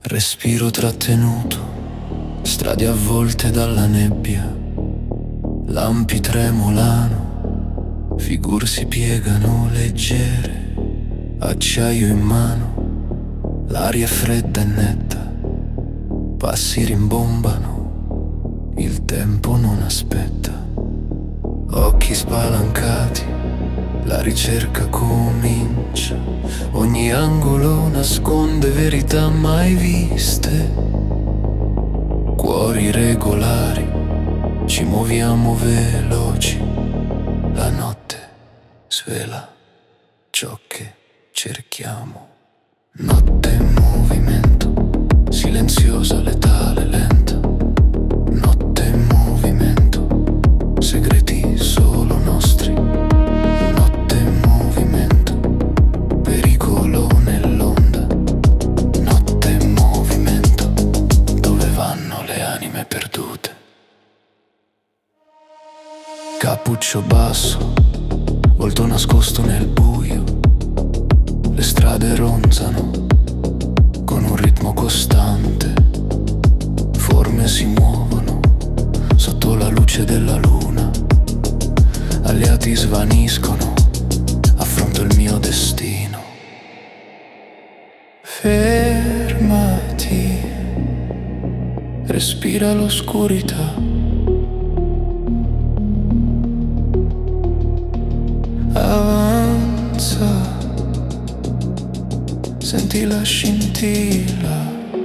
Respiro trattenuto, strade avvolte dalla nebbia, lampi tremolano, figure si piegano leggere, acciaio in mano, l'aria è fredda e netta, passi rimbombano, il tempo non aspetta, occhi spalancati, la ricerca comincia, ogni angolo nasconde verità mai viste, cuori regolari, ci muoviamo veloci, la notte svela ciò che cerchiamo. Notte in movimento, silenziosa, letale, lenta. Notte in movimento, segreti solo nostri. Notte in movimento, pericolo nell'onda. Notte in movimento, dove vanno le anime perdute. Cappuccio basso, volto nascosto nel buio. Le strade ronzano con un ritmo costante. Forme si muovono sotto la luce della luna. Alleati svaniscono, affronto il mio destino. Fermati, respira l'oscurità. Avanza, senti la scintilla.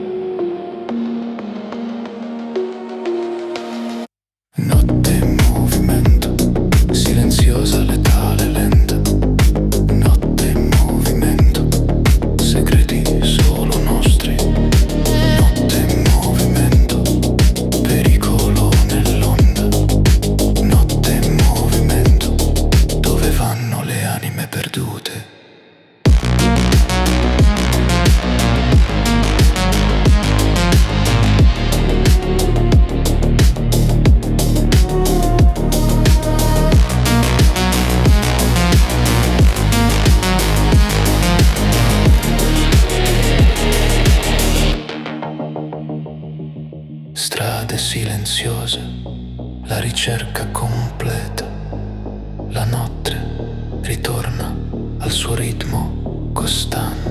Notte in movimento, silenziosa, letale, lenta. Notte in movimento, segreti solo nostri. Notte in movimento, pericolo nell'onda. Notte in movimento, dove vanno le anime perdute. Strade silenziose, la ricerca completa. La notte ritorna al suo ritmo costante.